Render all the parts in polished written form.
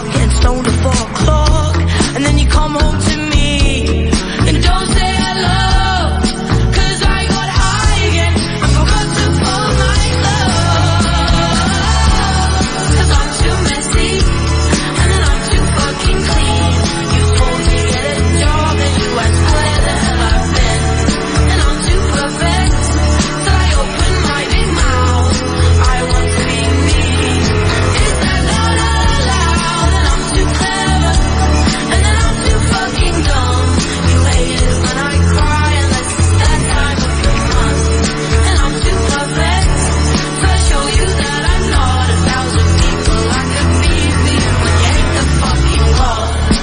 getting stoned at 4 o'clock, and then you come home to me and don't say hello, 'cause I got high again and forgot to pull my clothes. 'Cause I'm too messy and then I'm too fucking clean. You told me get a job and you asked where the hell I've been, and I'm too perfect till I open my big mouth. I want to be me. Is that not allowed? And I'm too clever and then I'm too fucking dumb. You hate it when I cry unless it's that time of the month, and I'm too perfect so I show you that I'm not 1,000 people I could be for you. When you hate the fucking law,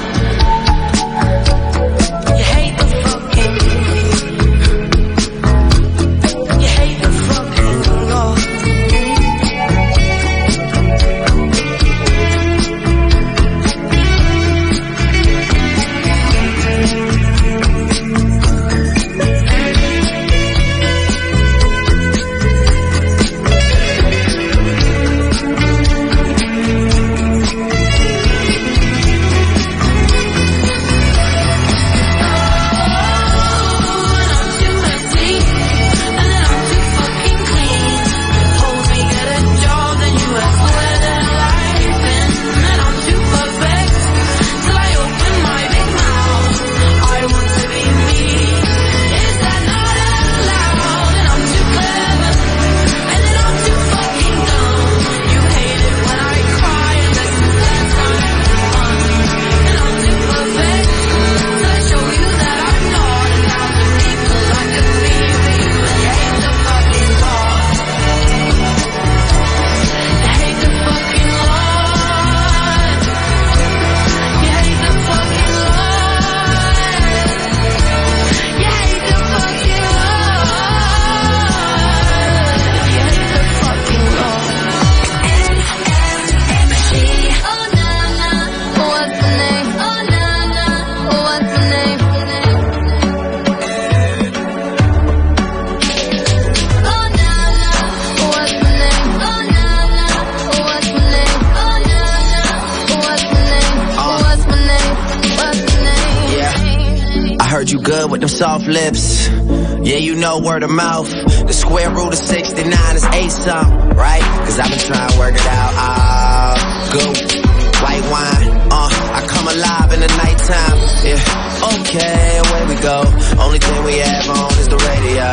you hate the fucking, you hate the fucking law. You good with them soft lips. Yeah, you know word of mouth. The square root of 69 is 8 something, right? 'Cause I've been trying to work it out. Good white wine. I come alive in the nighttime. Yeah, okay, away we go. Only thing we have on is the radio.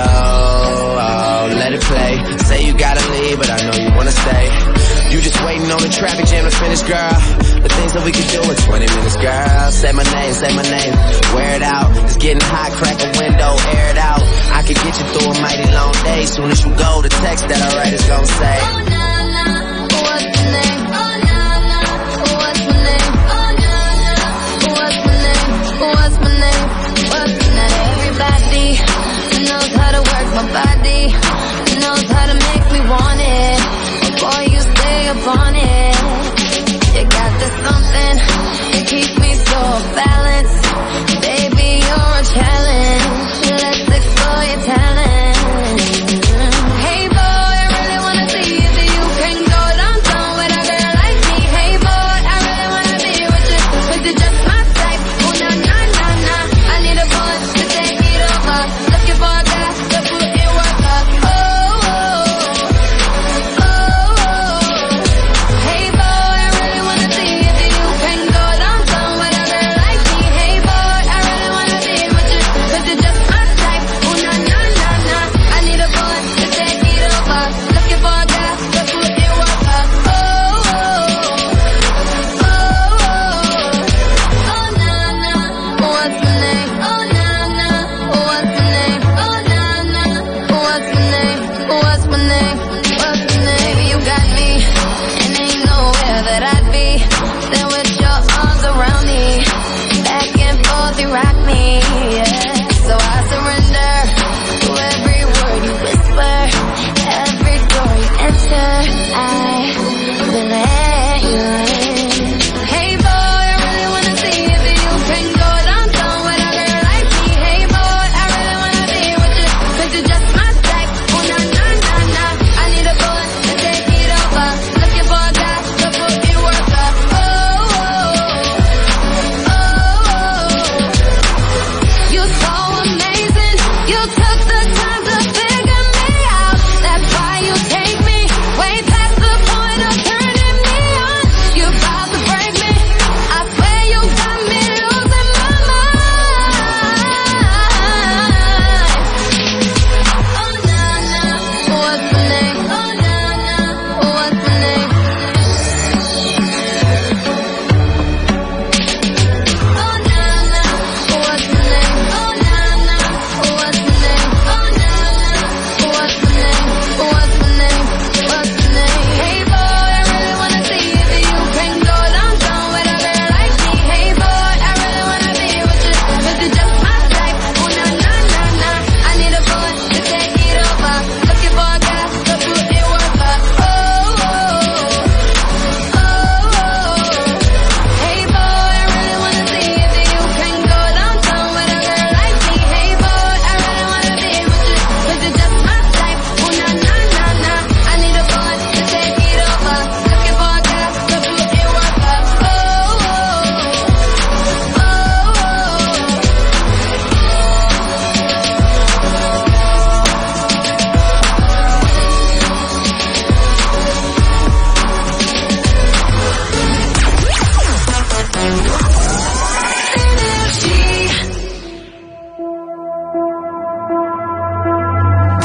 Oh, let it play. Say you gotta leave, but I know you wanna stay. You just waiting on the traffic jam to finish, girl. The things that we could do in 20 minutes, girl. Say my name, wear it out. It's getting hot, crack a window, air it out. I could get you through a mighty long day. Soon as you go, the text that I write is gonna say, oh, nah, nah, what's the name? Oh, nah, nah, what's my name? Oh, nah, nah, what's my name? What's my name? What's my name? Everybody knows how to work my body, knows how to make me want it. Boy, you stay up on it. You got this something that keeps me so balanced. Baby, you're a challenge. Let's explore your talent. Hey boy, I really wanna see if you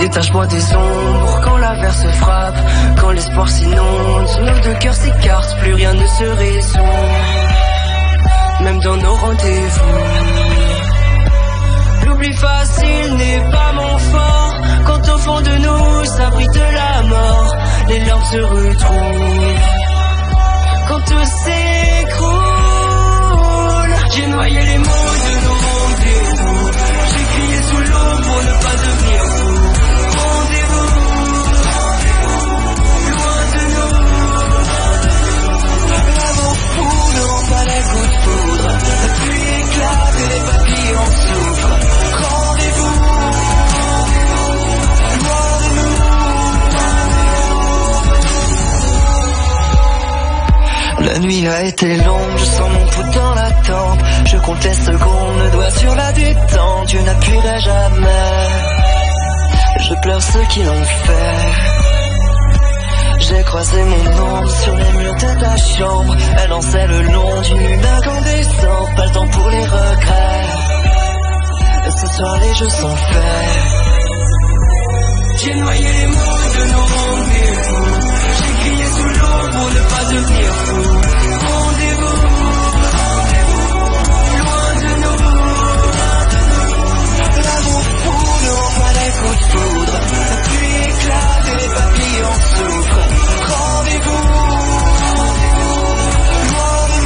Détache-moi des ombres quand l'averse frappe, quand l'espoir s'inonde, nos deux cœurs s'écartent, plus rien ne se résout, même dans nos rendez-vous. L'oubli facile n'est pas mon fort, quand au fond de nous s'abrite la mort, les larmes se retrouvent, quand tout s'écroule. J'ai noyé les mots de nos rendez-vous, j'ai crié sous l'eau pour ne pas devenir fou. Rendez-vous, loin de nous. L'amour fou ne rend pas les coups de foudre, la pluie éclate et les papillons souffrent. Rendez-vous, loin de nous. La nuit a été longue, je sens mon pouls dans la tempe, je compte les secondes, le doigt sur la détente, je n'appuierai jamais. Je pleure ceux qui l'ont fait. J'ai croisé mon ombre sur les murs de ta chambre, elle dansait le long d'une lune incandescente, pas le temps pour les regrets. Ce soir les jeux sont faits. J'ai noyé les mots de nos rendez-vous, j'ai crié sous l'eau pour ne pas devenir fou. Rendez-vous, loin de nous. L'amour fou ne rend pas les coups de foudre, la pluie éclate et les papillons souffrent. Rendez-vous, loin de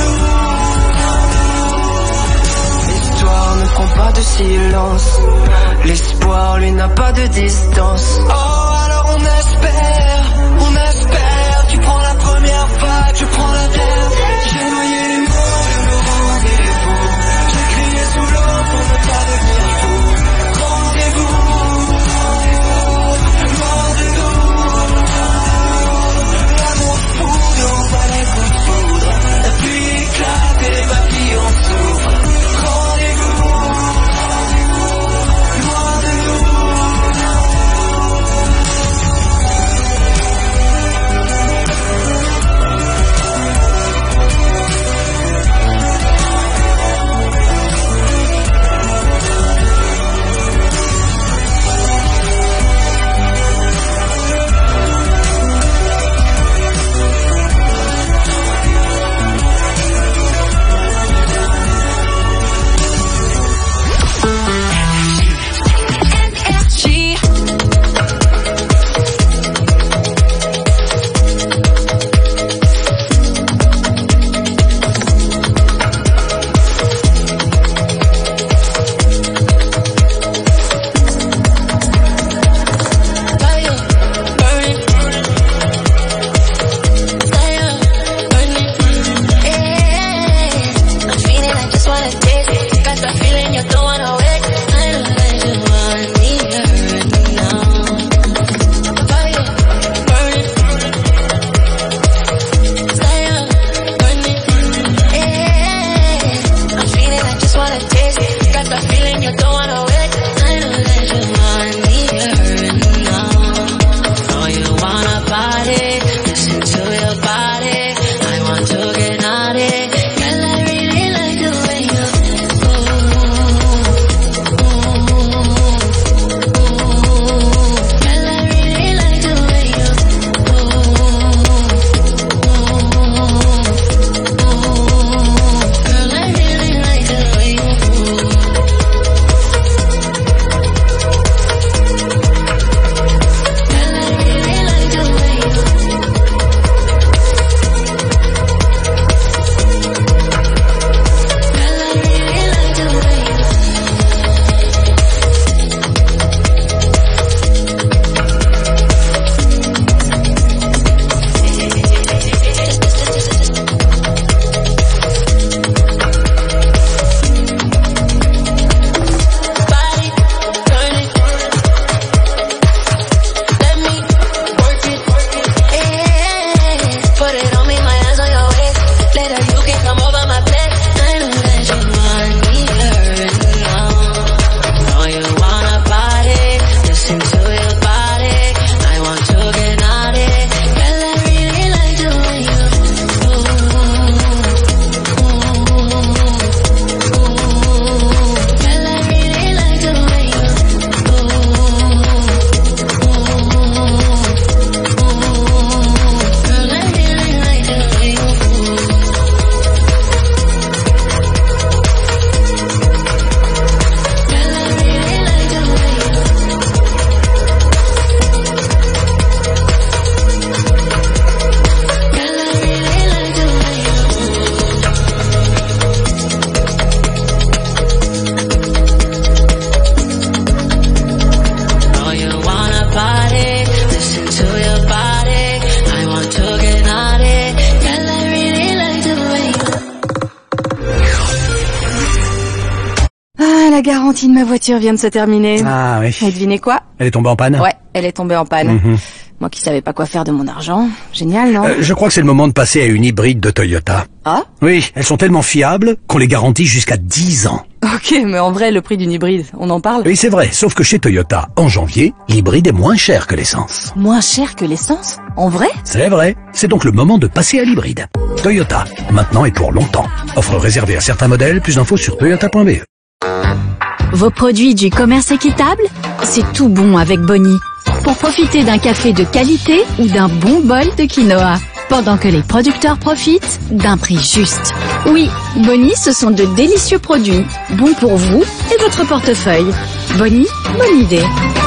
nous. L'histoire ne prend pas de silence, l'espoir lui n'a pas de distance. Oh alors on espère, tu prends la première vague, je prends la dernière. J'ai noyé les mots de nos rendez-vous, j'ai crié sous l'eau pour ne pas devenir fou. Rendez-vous, loin de nous. L'amour fou ne rend pas les coups de foudre, la pluie éclate et les papillons souffrent. Rendez-vous, loin de nous. la garantie de ma voiture vient de se terminer. Ah oui. Et devinez quoi? Elle est tombée en panne? Ouais, elle est tombée en panne. Moi qui savais pas quoi faire de mon argent. Génial, non? Je crois que c'est le moment de passer à une hybride de Toyota. Ah? Oui, elles sont tellement fiables qu'on les garantit jusqu'à 10 ans. Ok, mais en vrai, le prix d'une hybride, on en parle? Oui, c'est vrai, sauf que chez Toyota, en janvier, l'hybride est moins cher que l'essence. Moins cher que l'essence? En vrai? C'est vrai, c'est donc le moment de passer à l'hybride. Toyota, maintenant et pour longtemps. Offre réservée à certains modèles, plus d'infos sur toyota.be. Vos produits du commerce équitable? C'est tout bon avec Bonnie. Pour profiter d'un café de qualité ou d'un bon bol de quinoa. Pendant que les producteurs profitent d'un prix juste. Oui, Bonnie, ce sont de délicieux produits. Bons pour vous et votre portefeuille. Bonnie, bonne idée.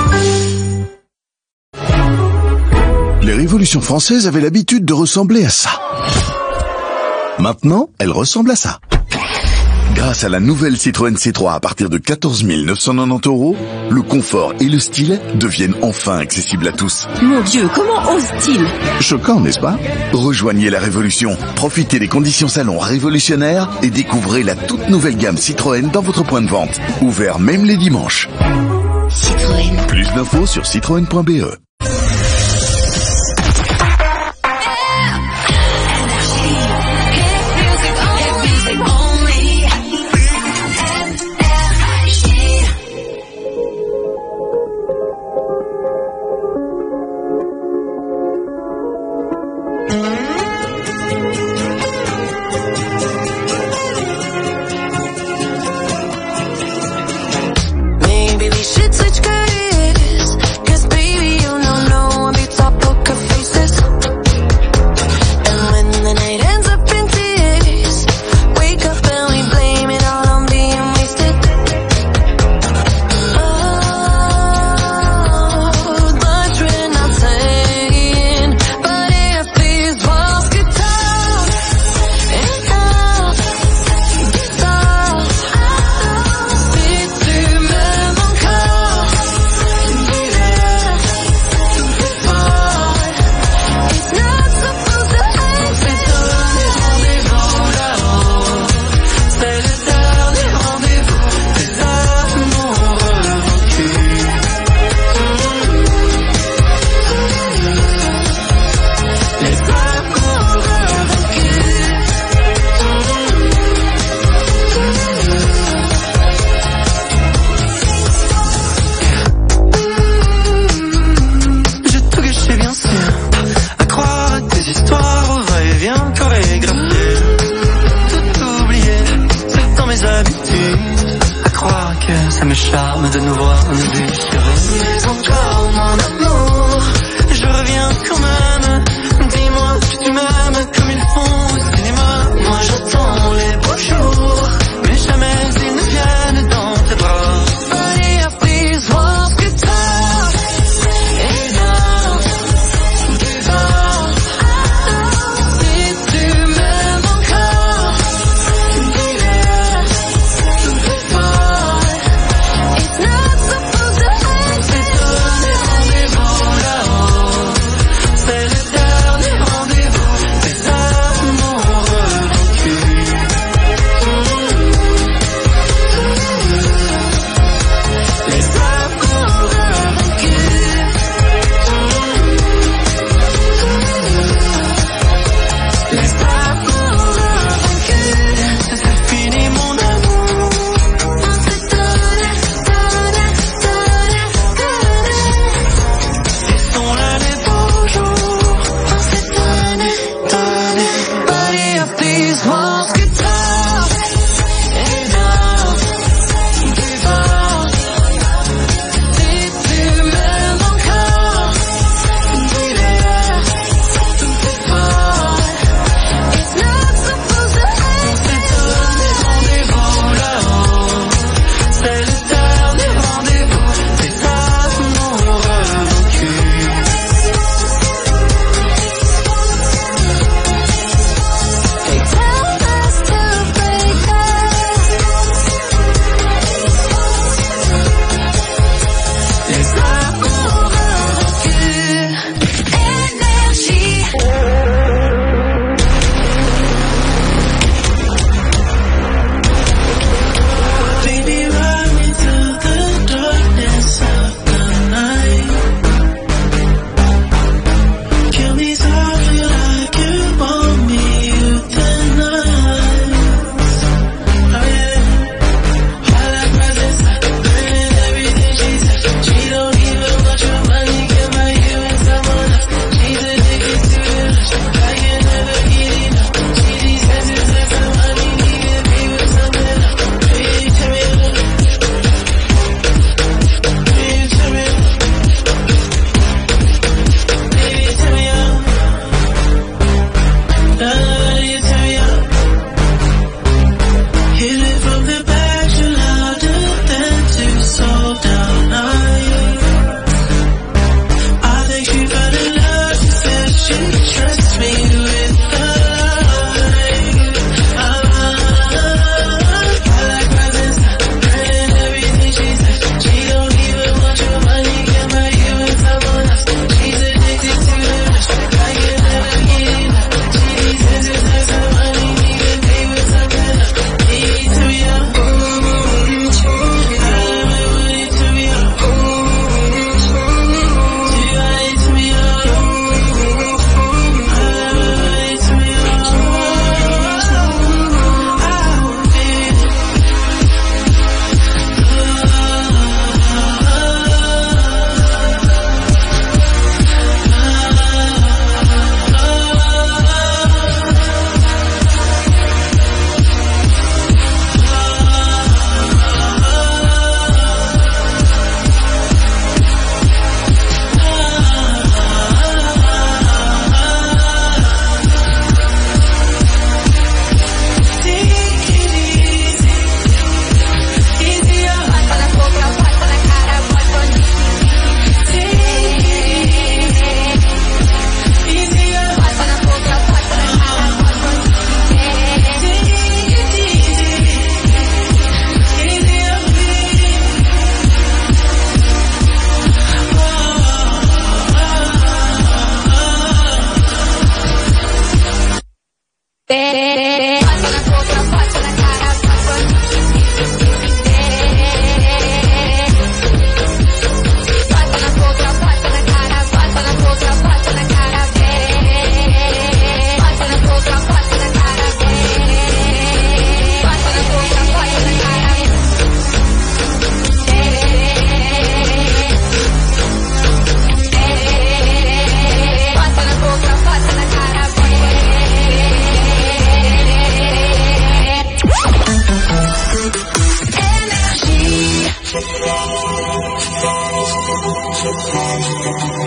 Les révolutions françaises avaient l'habitude de ressembler à ça. Maintenant, elles ressemblent à ça. Grâce à la nouvelle Citroën C3 à partir de 14 990 €, le confort et le style deviennent enfin accessibles à tous. Mon Dieu, comment ose-t-il? Choquant, n'est-ce pas? Rejoignez la révolution, profitez des conditions salon révolutionnaires et découvrez la toute nouvelle gamme Citroën dans votre point de vente. Ouvert même les dimanches. Citroën. Plus d'infos sur citroën.be. Maybe we should switch careers, 'cause baby you know I'll be top poker faces. And when the night ends up in tears, wake up and we blame it all on being wasted. Oh, but we're not saying, but if these walls could talk, enough, stop, c'est du même encore, l'hiver, plus fort, it's not supposed to end, c'est donner rendez-vous là-haut, c'est le dernier rendez-vous, des amoureux vaincus. Les amoureux J'ai tout gâché bien sûr, à croire à tes histoires au va-et-vient chorégraphié. Tout oublié, c'est dans mes habitudes, à croire que ça me charme de nous voir nous déchirer. Mais encore mon amour, je reviens quand même. Dis-moi que tu m'aimes comme ils font au cinéma. Moi j'attends les beaux jours, mais jamais ils ne viennent dans tes bras. But if these walls could talk, enough, give up, c'est du même encore, l'hiver, plus fort, it's not supposed to end, c'est donner rendez-vous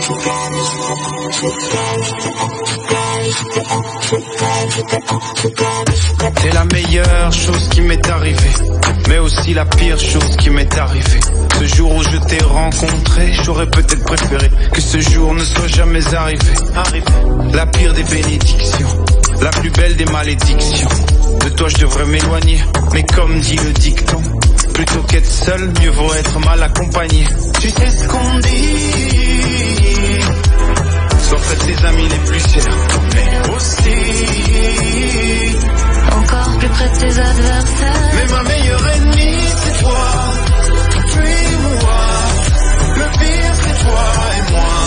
C'est la meilleure chose qui m'est arrivée, mais aussi la pire chose qui m'est arrivée. Ce jour où je t'ai rencontré, j'aurais peut-être préféré que ce jour ne soit jamais arrivé. La pire des bénédictions, la plus belle des malédictions. De toi je devrais m'éloigner, mais comme dit le dicton, plutôt qu'être seul, mieux vaut être mal accompagné. Tu sais ce qu'on dit, sois près de tes amis les plus chers, mais aussi encore plus près de tes adversaires. Mais ma meilleure ennemie c'est toi, puis moi. Le pire c'est toi et moi.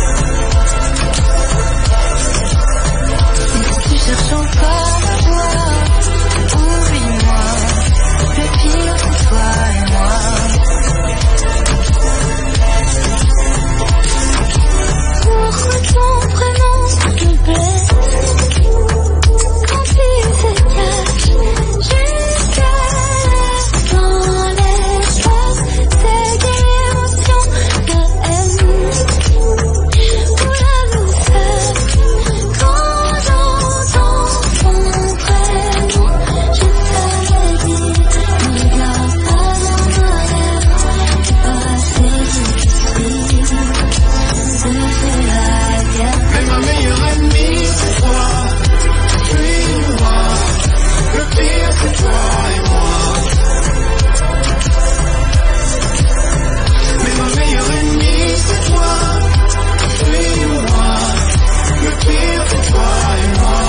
Si tu cherches encore à voir, oublie-moi. Le pire c'est toi et moi. Pourquoi ton prénom s'il te plaît? Quand tu te caches jusqu'à dans l'espace, c'est des émotions de haine ou la douceur. Quand j'entends ton prénom, je te le dis, ne garde pas en arrière, c'est difficile. Mais ma meilleure ennemie c'est toi, puis moi. Le pire c'est toi et moi. Mais ma meilleure ennemie c'est toi, puis moi. Le pire c'est toi et moi.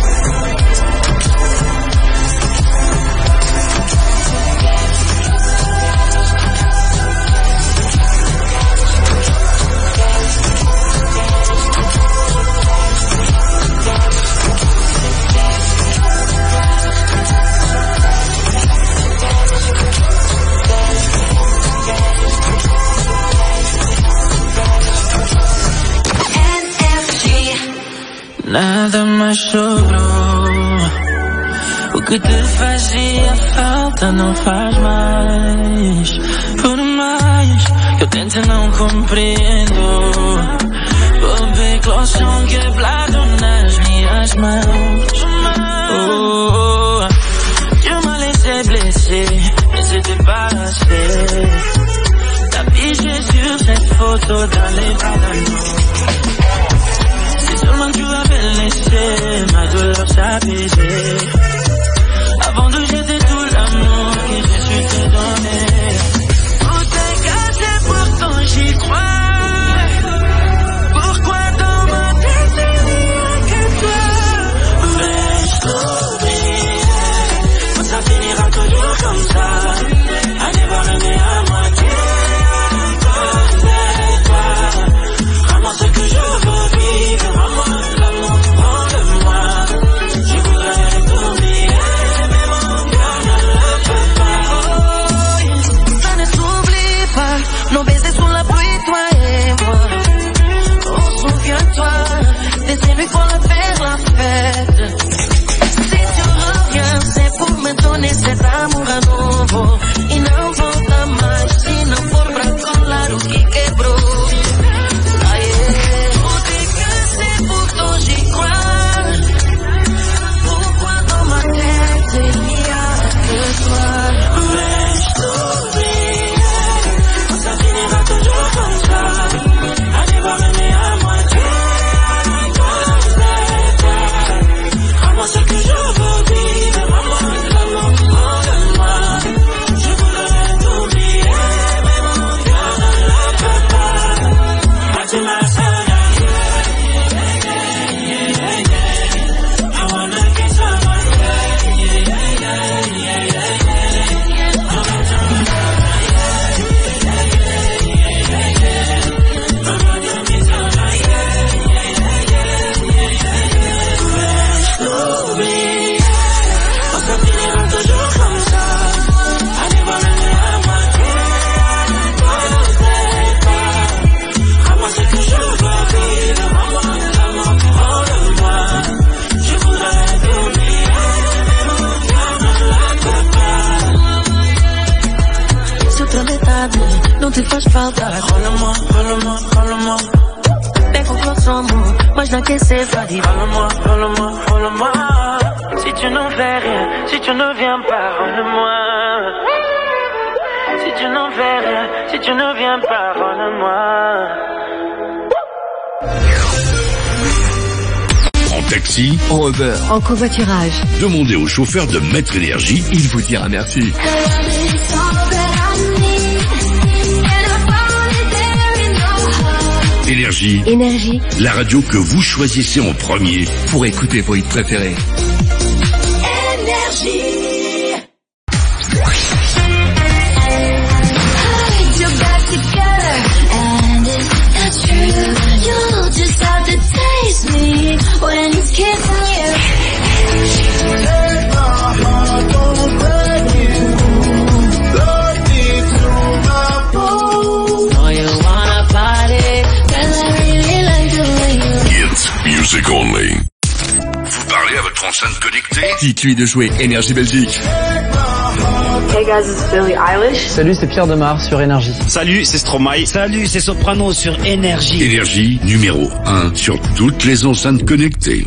Nada mais sobrou. O que te fazia falta não faz mais. Por mais que eu tente não compreendo. Bebê loção quebrado nas minhas mãos. Oh, je me laissais blesser, mais c'était pas assez. T'afficher sur cette photo dans les bras d'un autre. Seulement tu avais laissé ma douleur s'apaiser. Avant de jeter tout l'amour que je suis te donner. Tout est cassé, pourtant j'y crois. Pourquoi dans ma tête il n'y a que toi? Mais je t'oublie, ça finira toujours comme ça. À devoir l'aimer à moitié. À cause de toi, vraiment ce que je veux vivre. Nos baisers sous la pluie, toi et moi. Oh, souviens-toi, des nuits pour la faire la fête. Si tu reviens, c'est pour me donner cet amour à nouveau. Y no volta mais, si no for pra colar o que quebrou. Ah, yeah. Tout est cassé, pourtant j'y crois. Pourquoi dans ma tête il n'y a que toi? Mais je t'oublie. Ça finira toujours comme ça. À devoir l'aimer à moitié. À cause de toi. Vraiment ce que je veux vivre. Vraiment l'amour de moi. Je voudrais t'oublier, mais mon cœur ne le peut pas. But you my son. I wanna get someone. Não te faz falta. Rola-moi, rola-moi, rola-moi. sans mots. Moi je n'encaissais pas dit follow-moi, follow-moi, follow-moi. Si tu n'en fais rien, si tu ne viens pas, follow-moi. Si tu n'en fais rien, si tu ne viens pas, follow-moi. En taxi, en Uber, en covoiturage. Demandez au chauffeur de Maître Énergie, il vous dira merci. Énergie. Énergie. La radio que vous choisissez en premier pour écouter vos hits préférés. Énergie. When he's kissing you, take my heart, don't let you load me to my boat. Know you wanna party, 'cause I really like the way you Hits Music Only. Vous parlez à votre enceinte connectée? Dites-lui de jouer Énergie Belgique. Hey guys, it's Billie Eilish. Salut, c'est Pierre Demar sur Énergie. Salut, c'est Stromae. Salut, c'est Soprano sur Énergie. Énergie numéro 1 sur toutes les enceintes connectées.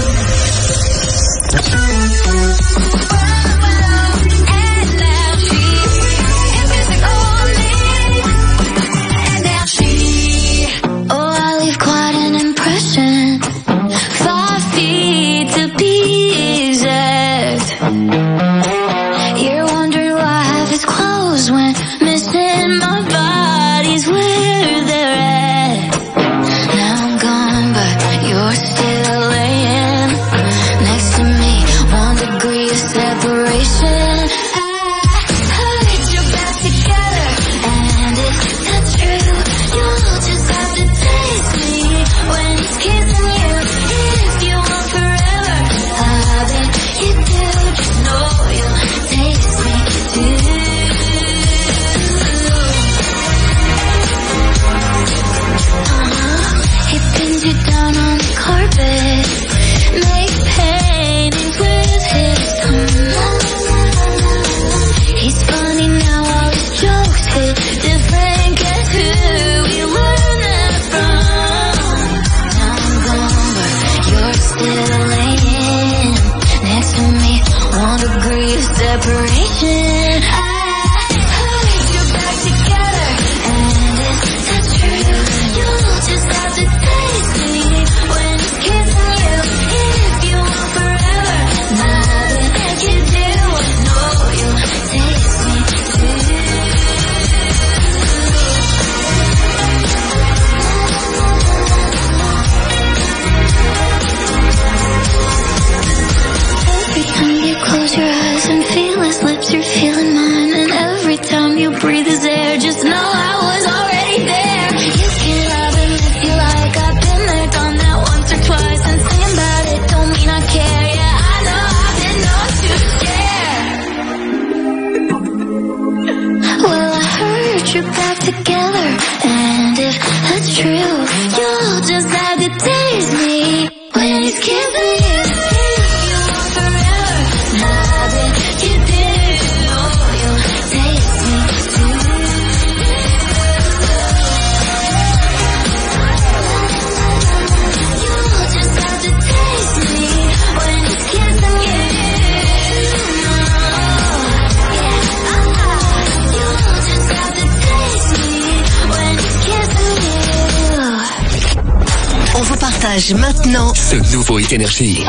Maintenant, ce nouveau Hit Énergie.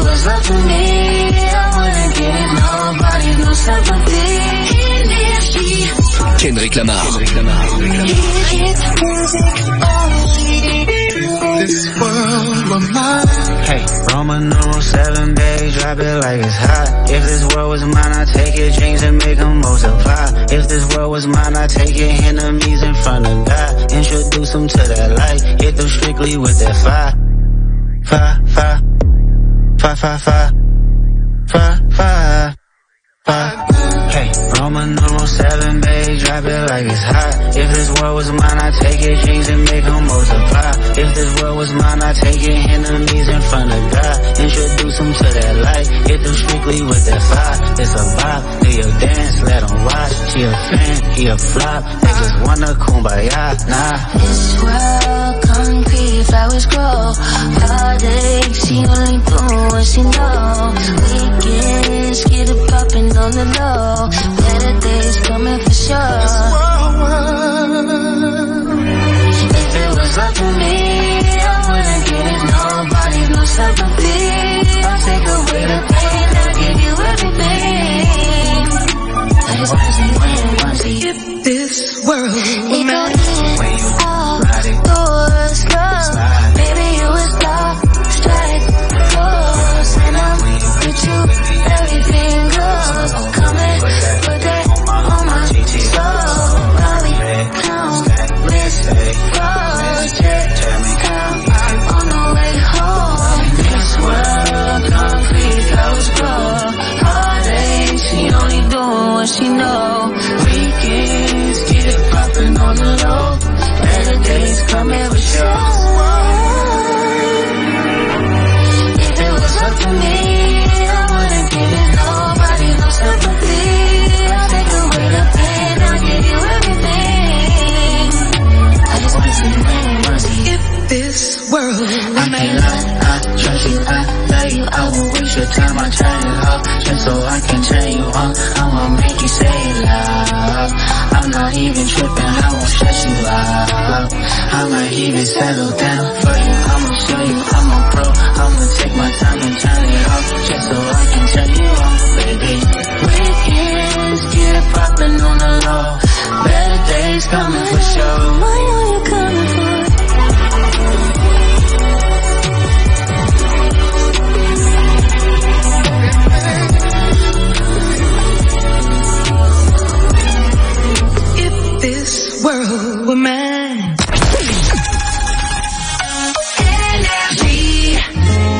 Kendrick Lamar. Hey, Roman numeral 7, babe, drop it like it's hot. If this world was mine, I'd take your dreams and make them multiply. If this world was mine, I'd take your enemies in front of God. Introduce them to that light, hit them strictly with that fire. Fire, fire, fire, fire, fire, fire, fire, fire. Hey, Roman numeral 7, babe, drop it like it's hot. If this world was mine, I'd take your dreams and make them multiply. If this world was mine, I'd take your enemies in front of God. Introduce them to that light, hit them strictly with that fire. It's a vibe, do your dance, let them watch. She a fan, he a flop. They just wanna kumbaya, nah. This world concrete, flowers grow. Heartache, she only do what she know. Weekends, get it poppin' on the low. Better days coming for sure. If it was up to me, I wouldn't give nobody no sympathy. I'll take away the pain, I'll give you everything. I just wanna see if this world were mine. Outdoors, love, baby, you was lost, strike, close, and I'm with you, everything goes. Come and put that on my soul. Probably count, risk, cross, check, count, on the way home. This world, concrete, flowers grow. Heartache, she only doing what she know. Weekends, get it poppin' on the low. Better days coming for sure. If it was up to me, I wouldn't give it nobody no sympathy. I'll take away the pain, I'll give you everything. I just wanna see you, wanna see if this world I can't lie, I trust you, I love you. I won't waste your time, I turn it off just so I can turn you on. I'ma make you say it loud. I'm not even tripping, I won't stress you out. I might even settle down for you. I'ma show you I'm a pro. I'ma take my time and turn it off just so I can turn you on, baby. Weekends, get it poppin' on the low. Better days coming for sure. I know you're coming for. This world were mine. Énergie.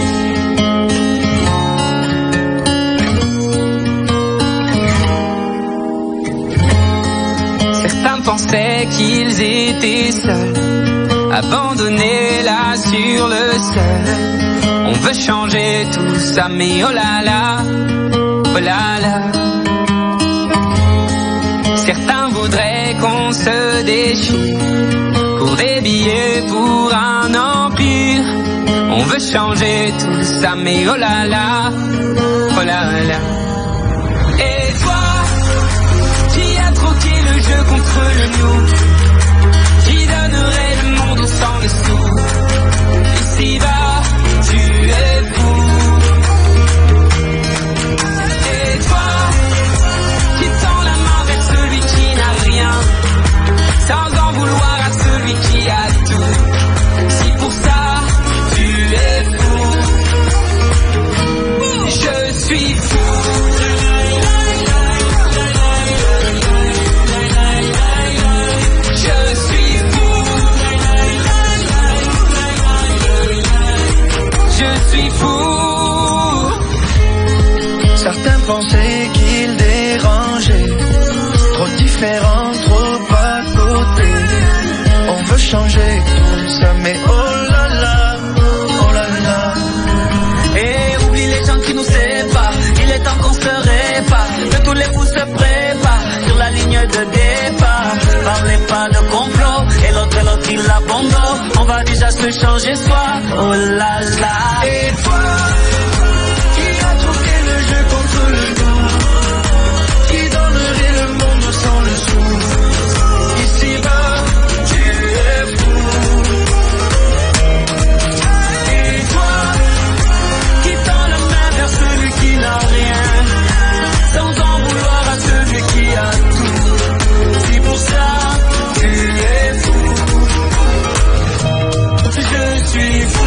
Certains pensaient qu'ils étaient seuls, abandonnés là sur le sol. On veut changer tout ça, mais oh là là, oh là là. Certains voudraient qu'on se déchire pour des billets, pour un empire. On veut changer tout ça, mais oh là là, oh là là. Et toi, qui a troqué le jeu contre le nous, qui donnerait le monde sans le sou. Ici-bas, tu es fou. Et toi, qui tend la main vers celui qui n'a rien, sans en vouloir à celui qui a tout. Si pour ça, tu es fou, je suis fou. Je suis fou. Je suis fou. Certains pensaient qu'ils dérangeaient, trop différents, trop à côté. On veut changer tout ça, mais oh là là, oh là là. Et oublie les gens qui nous séparent, il est temps qu'on se répare, que tous les fous se préparent sur la ligne de départ. Parlez pas de complot, et l'autre il a bon dos. On va déjà se changer soi, oh là là. Et toi, qui a troqué le jeu contre le nous, qui donnerait le monde sans le sou. Ici-bas, tu es fou. Et toi, qui tend la main vers celui qui n'a rien, sans en vouloir à celui qui a tout. Si pour ça, tu es fou. Je suis fou.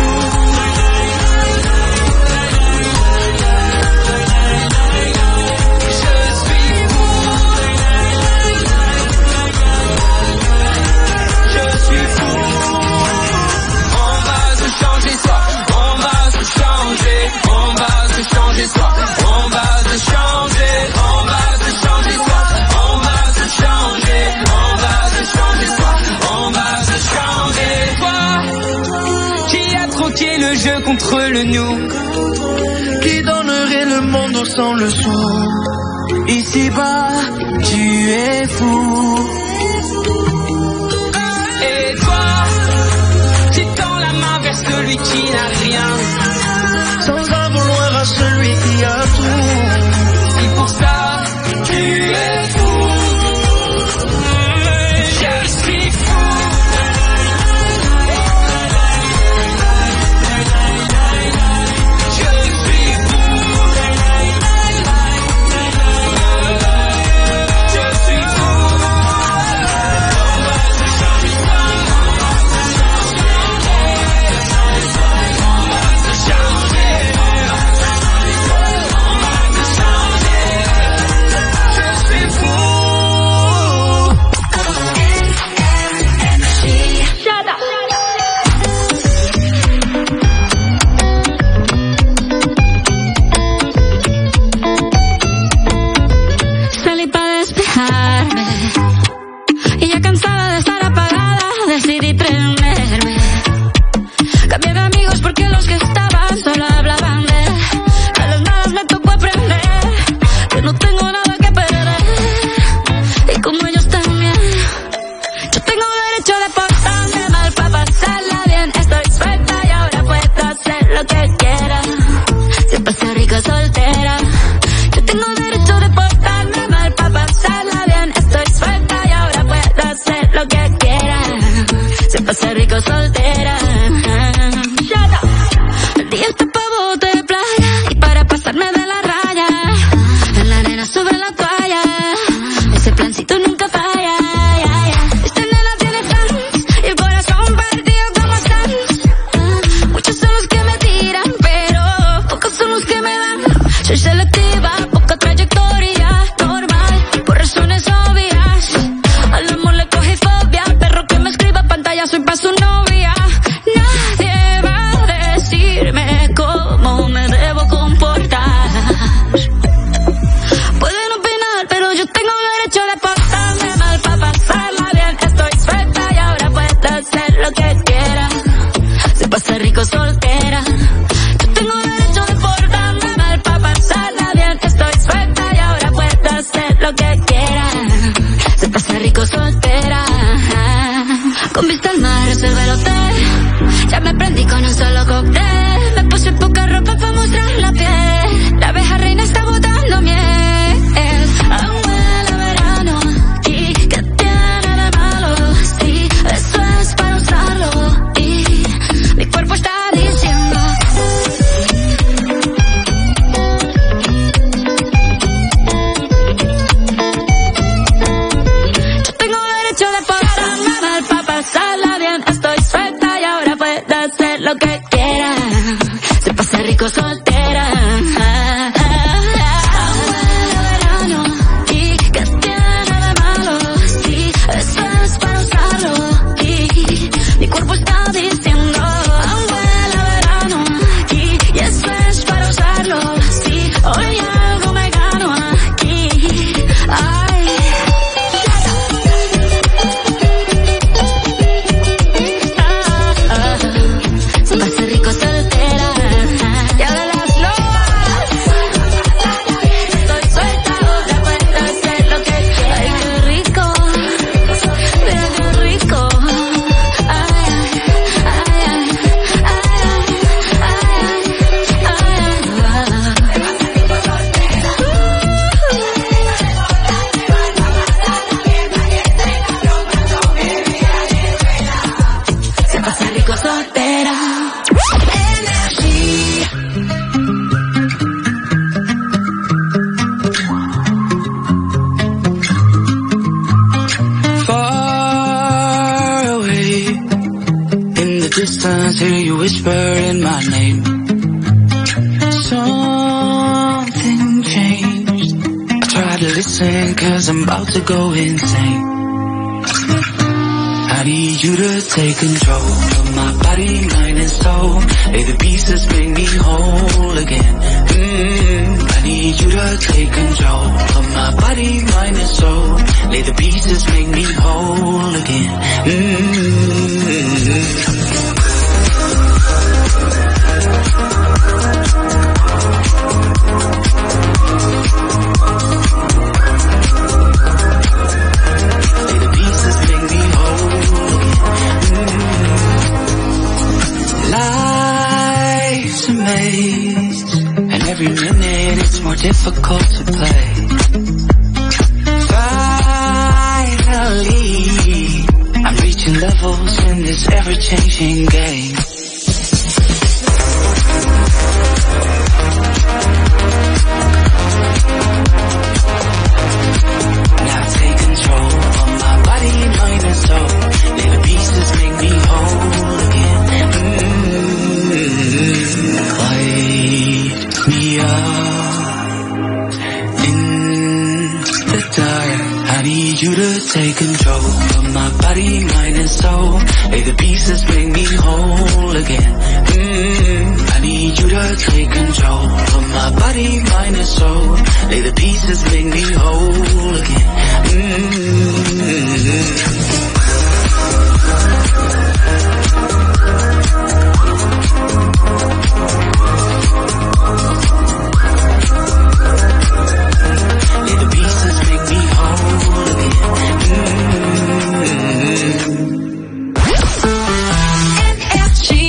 Le jeu contre le nous, qui donnerait le monde sans le sou. Ici-bas, tu es fou. Et toi, tu tends la main vers celui qui n'a rien, sans en vouloir à celui qui a tout. Et pour ça, tu es fou. Je suis fou. To go insane. I need you to take control of my body, mind and soul. Lay the pieces, make me whole again. I need you to take control of my body, mind and soul. Lay the pieces, make me whole again. difficult to play. Finally, I'm reaching levels in this ever-changing game. Now take control of my body, mind and soul. Lay the pieces, make me whole again. Light me up in the dark. I need you to take control of my body, mind and soul. Lay the pieces, make me whole again. I need you to take control of my body, mind and soul. Lay the pieces, make me whole again. Lay the pieces, make me whole again. Energy.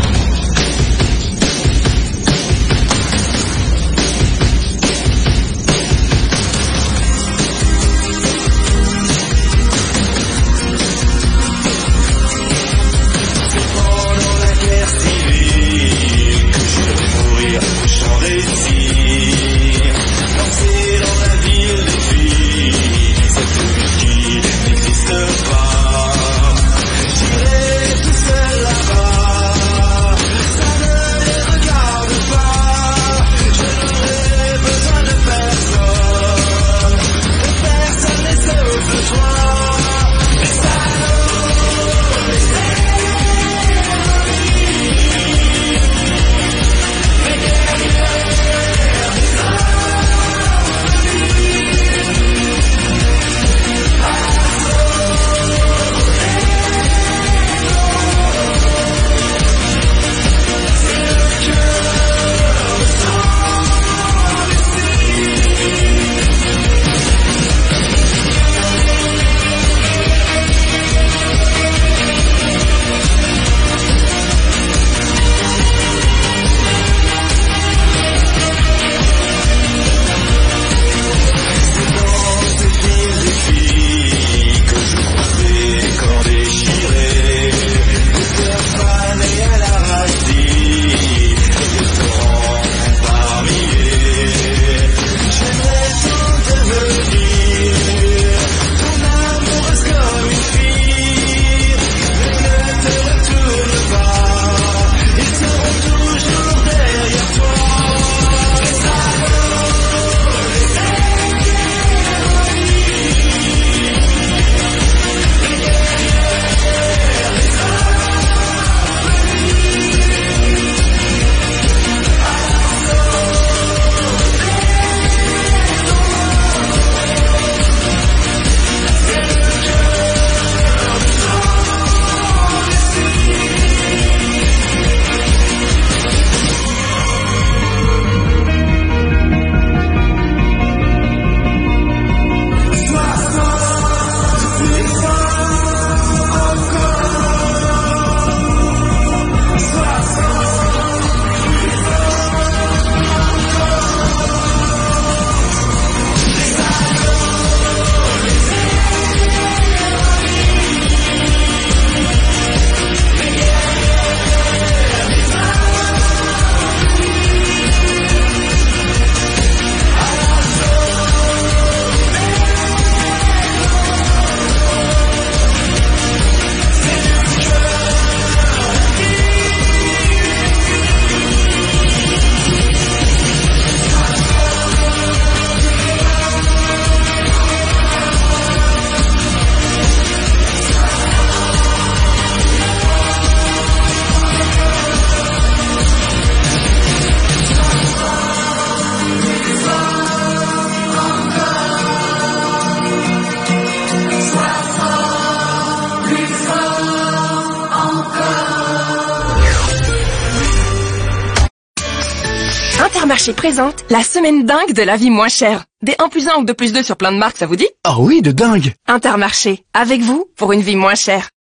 Intermarché présente la semaine dingue de la vie moins chère. Des 1+1 ou 2+2 sur plein de marques, ça vous dit? Ah oui, de dingue! Intermarché, avec vous pour une vie moins chère.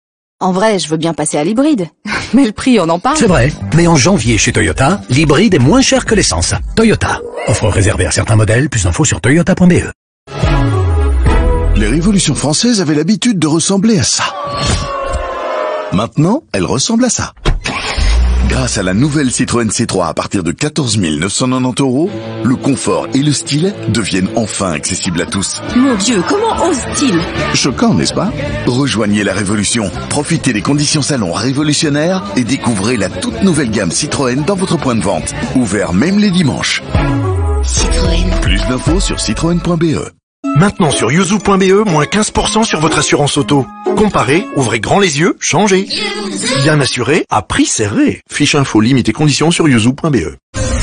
En vrai, je veux bien passer à l'hybride. Mais le prix, on en parle. C'est vrai, mais en janvier chez Toyota, l'hybride est moins cher que l'essence. Toyota. Offre réservée à certains modèles, plus d'infos sur toyota.be. Les révolutions françaises avaient l'habitude de ressembler à ça. Maintenant, elles ressemblent à ça. Grâce à la nouvelle Citroën C3 à partir de 14 990 €, le confort et le style deviennent enfin accessibles à tous. Mon Dieu, comment ose-t-il? Choquant, n'est-ce pas? Rejoignez la révolution, profitez des conditions salon révolutionnaires et découvrez la toute nouvelle gamme Citroën dans votre point de vente. Ouvert même les dimanches. Citroën. Plus d'infos sur citroën.be. Maintenant sur yuzu.be, moins 15% sur votre assurance auto. Comparez, ouvrez grand les yeux, changez. Bien assuré, à prix serré. Fiche info, limite et conditions sur yuzu.be.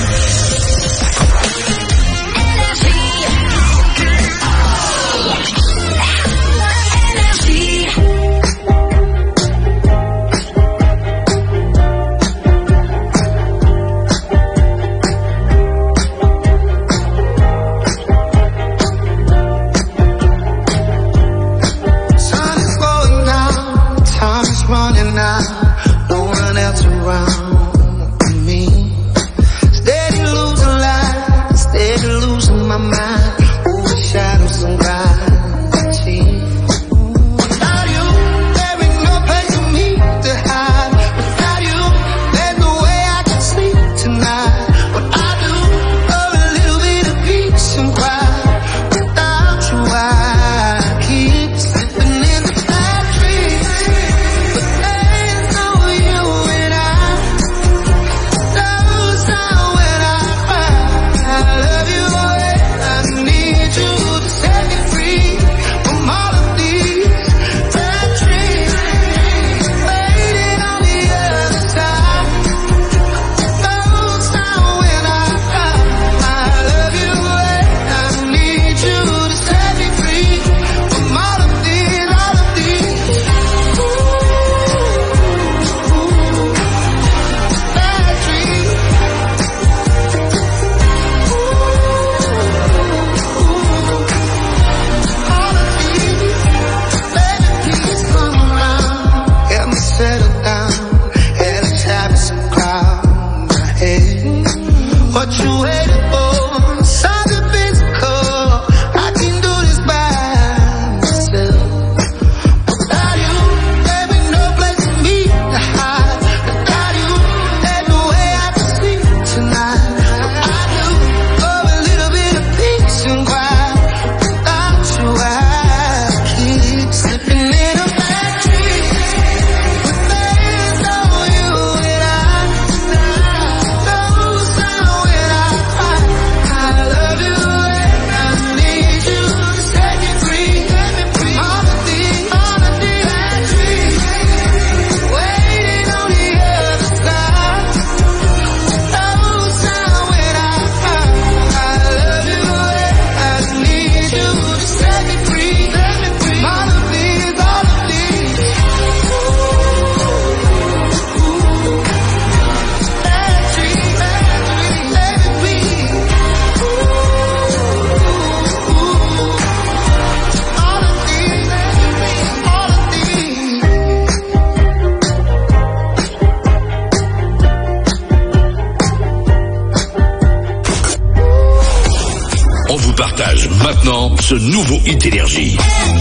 Maintenant, ce nouveau hit énergie.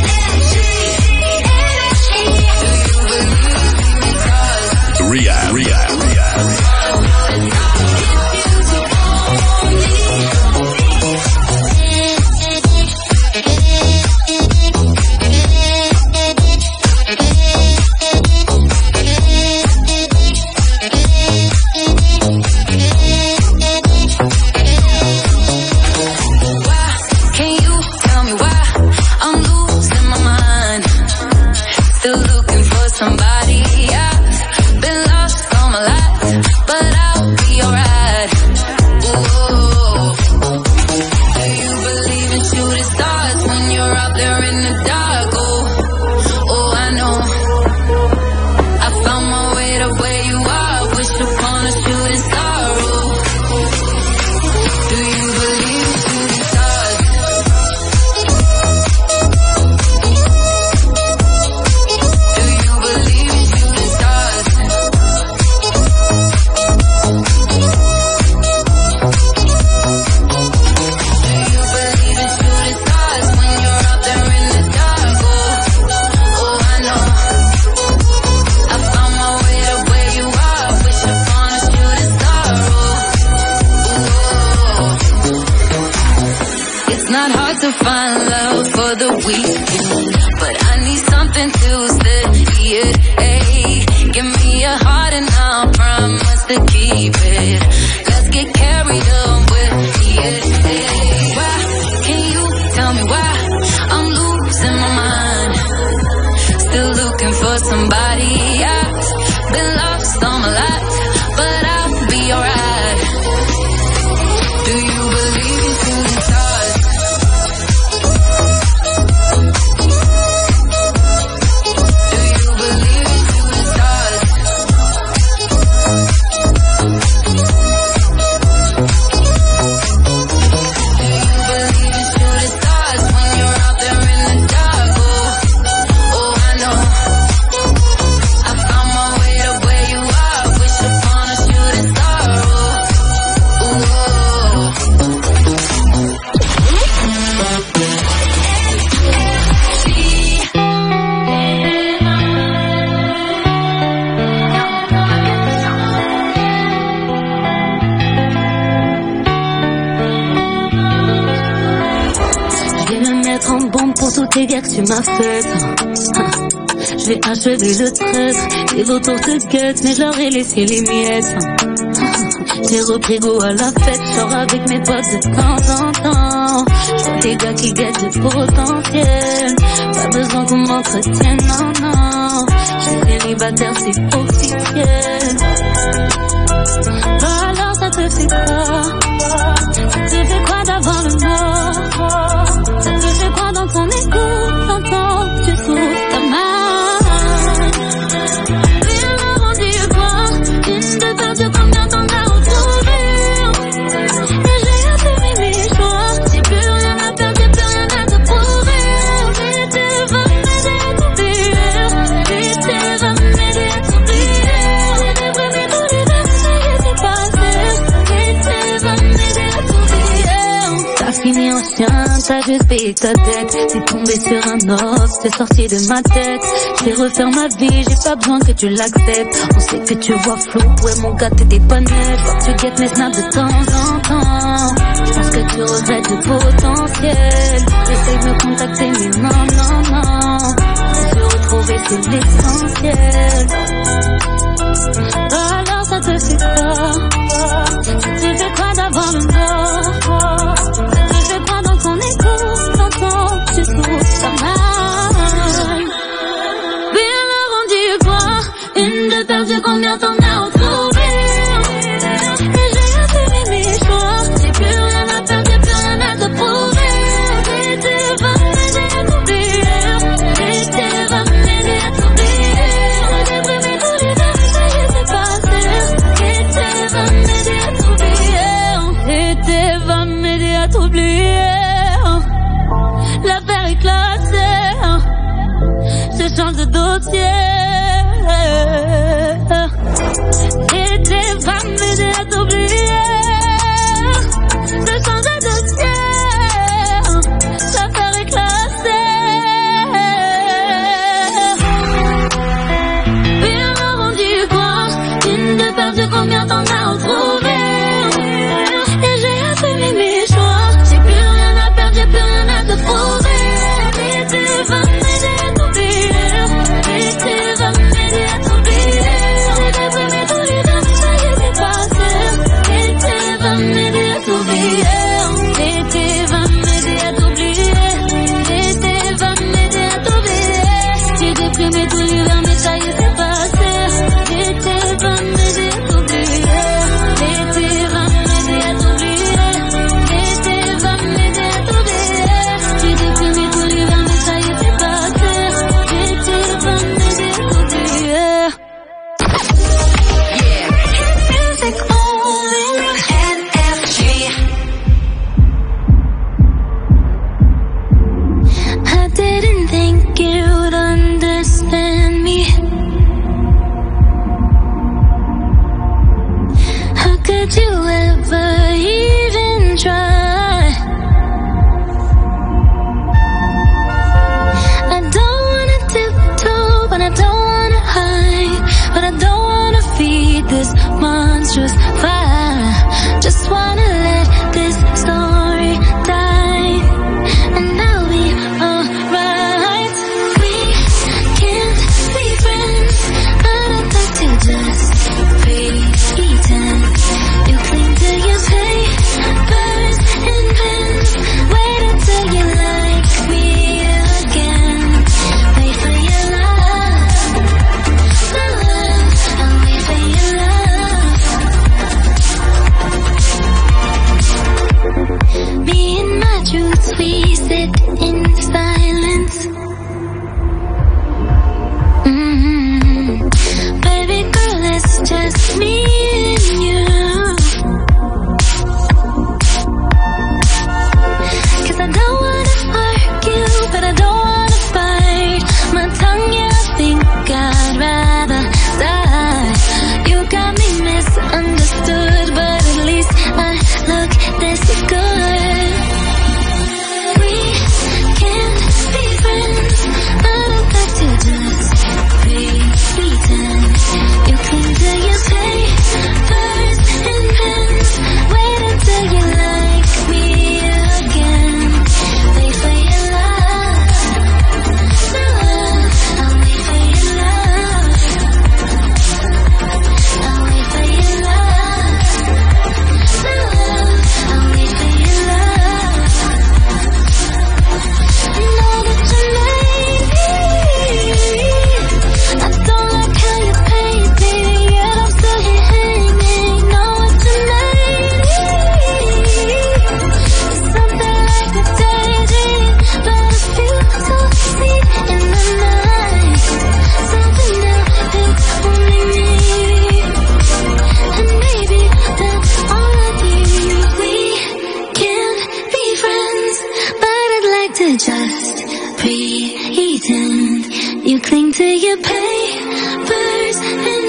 Ria. Do you believe the weekend, but I need something to steady it. Hey, give me a heart and I'll promise to keep it. Let's get carried away. Hey, why can you tell me why I'm losing my mind? Still looking for somebody else. Been lost all my life, but I'll be alright. Do you believe in shooting stars? Do you believe in shooting stars? Do you believe in shooting stars when you're out there in the dark? Oh, I know. I found my way to where you are. Wish upon a shooting star. Je vais me mettre en bombe pour toutes les guerres que tu m'as faites. Je vais achever le traître. Les autour te guettent, mais je leur ai laissé les miettes. J'ai repris goût à la fête, je sors avec mes potes de temps en temps. Je vois des gars qui guettent le potentiel. Pas besoin qu'on m'entretienne, non, non. Je suis célibataire, c'est officiel. Alors ça te fait quoi? Ça te fait quoi d'avoir le mort? Ça te fait quoi dans ton écoute? T'entends, tu souffres ta main. Il m'a rendu quoi? Une de perdu, combien t'en as retrouvé? Et j'ai assumé mes choix. J'ai plus rien à perdre, j'ai plus rien à te prouver. Et tu vas m'aider à t'oublier. Et tu vas m'aider à t'oublier. J'ai déprimé tous les verres, ça y est, c'est passé. Et tu vas m'aider à t'oublier. T'as fini en chien, t'as juste payé ta dette. T'es tombé sur un os, t'es sorti de ma tête. J't'ai refaire ma vie, j'ai pas besoin que tu l'acceptes. On sait que tu vois flou, ouais mon gars t'es pas net. J'vois que tu guettes mes snaps de temps en temps. J'pense que tu regrettes le potentiel. Essaye de me contacter mais non, non, non. Se retrouver c'est l'essentiel. Alors ça te fait quoi? Ça te fait quoi d'avoir le mort? Ça te fait quoi dans ton écoute? T'entends, tu souffres ta mal. Bien me rendu quoi? Une de perdue, combien t'en as retrouvé? Et j'ai assumé mes choix. J'ai plus rien à perdre, j'ai plus rien à te prouver. Et tu vas m'aider à t'oublier. Et tu vas m'aider à t'oublier. J'ai déprimé tous les verres, ça y est, c'est passé. Et tu vas m'aider à t'oublier. Et tu vas m'aider à t'oublier. L'affaire est classée. Je change de dossier. Et tu vas m'aider à t'oublier. Je change de dossier. L'affaire est classée. Bien me rendu quoi? Une de perdue, combien t'en as retrouvé? Et j'ai assumé mes choix. J'ai plus rien à perdre, j'ai plus rien à te prouver. Et tu vas m'aider à t'oublier. Et tu vas m'aider à t'oublier. J'ai déprimé tous les verres, ça y est, c'est passé. Et tu vas m'aider à t'oublier. Et tu vas m'aider à t'oublier. Et tu vas m'aider à t'oublier. J'ai déprimé tous les verres, mais ça y est, c'est passé. Et tu vas m'aider à t'oublier. Et tu vas m'aider à t'oublier. Et tu vas m'aider à t'oublier. J'ai déprimé tous les verres, mais ça y est, c'est passé. Et tu vas m'aider à t'oublier. Music only, NFG. I didn't think you'd understand me. How could you ever even try? I don't wanna tiptoe, but I don't wanna hide. But I don't wanna feed this monstrous fire. Just wanna let this story die. And I'll be You cling to your papers and